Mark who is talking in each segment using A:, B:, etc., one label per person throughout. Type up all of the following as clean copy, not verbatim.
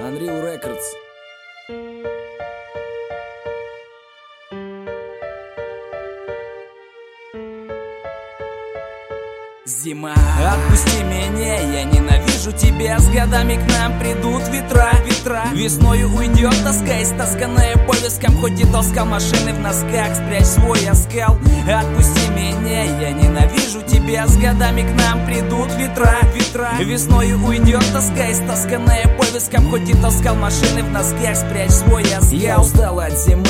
A: Unreal Records. Зима, отпусти меня, я ненавижу тебя. С годами к нам придут ветра. Весною уйдет тоска, истасканная по вискам. Хоть и таскал машины в носках, спрячь свой оскал. Отпусти меня, я ненавижу тебя. С годами к нам придут ветра. Весною уйдет тоска, истасканная по вискам. Хоть и таскал машины в носках, спрячь свой оскал. Я устал от зимы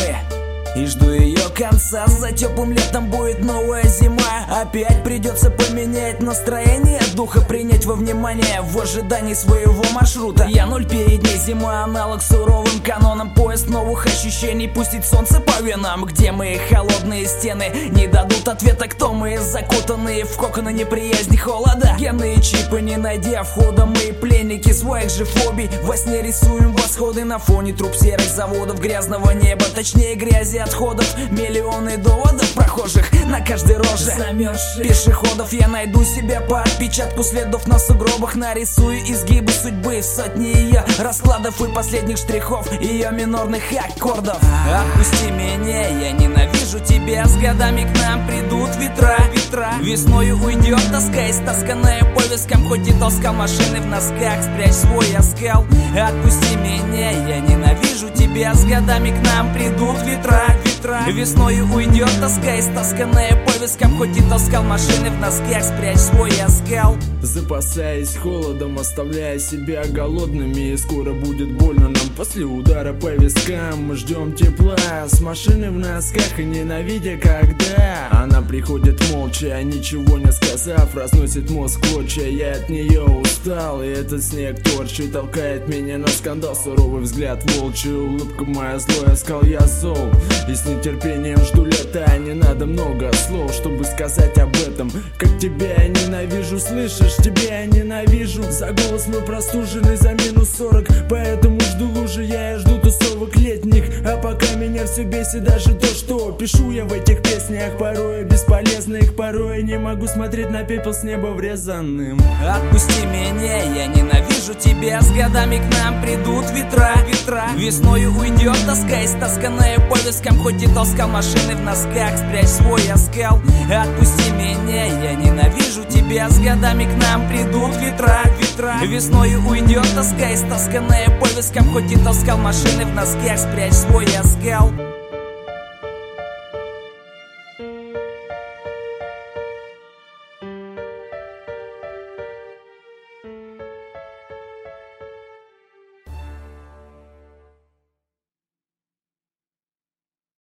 A: и жду ее конца. За теплым летом будет новая зима. Опять придется поменять настроение духа, принять во внимание в ожидании своего маршрута. Я нуль перед ней, зима аналог суровым канонам. Поезд новых ощущений, пустить солнце по венам. Где мои холодные стены не дадут ответа, кто мы, закутанные в коконы неприязни, холода. Генные чипы не найдя входа, мы пленники своих же фобий. Во сне рисуем восходы на фоне труб серых заводов, грязного неба, точнее грязи отходов. Миллионы доводов прохожих на каждой роже замерзших пешеходов. Я найду себя по отпечатку следов на сугробах. Нарисую изгибы судьбы в сотни ее раскладов и последних штрихов ее минорных аккордов. Отпусти меня, я ненавижу тебя. С годами к нам придут ветра. Весною уйдет тоска, истасканная по вискам. Хоть и таскал машины в носках, спрячь свой оскал. Отпусти меня, я ненавижу тебя. С годами к нам придут ветра. Весною уйдет тоска, истасканная по вискам. Хоть и таскал машины в носках, спрячь свой оскал.
B: Запасаясь холодом, оставляя себя голодными. И скоро будет больно нам после удара по вискам. Мы ждем тепла с машины в носках. И ненавидя, когда она приходит молча, ничего не сказав, разносит мозг клочья. Я от нее устал, и этот снег торчит, толкает меня на скандал. Суровый взгляд волчий, улыбка моя злой, оскал, я зол. И с нетерпением жду лета. Не надо много слов, чтобы сказать об этом. Как тебя я ненавижу, слышишь? Тебя я ненавижу. За голос мы простужены, за минус 40. Поэтому жду лужи, я жду тусовок летних. А пока меня все бесит даже то, что пишу я в этих песнях. Порой бесполезных, порой не могу смотреть на пепел с неба врезанным.
A: Отпусти меня, я ненавижу тебя. С годами к нам придут ветра. Весною уйдет тоска, истасканная по вискам. Хоть и таскал машины в носках, спрячь свой оскал. Отпусти меня, я ненавижу тебя. С годами к нам придут ветра. Весною уйдет тоска, истасканная по вискам. Хоть и таскал машины в носках, спрячь свой оскал.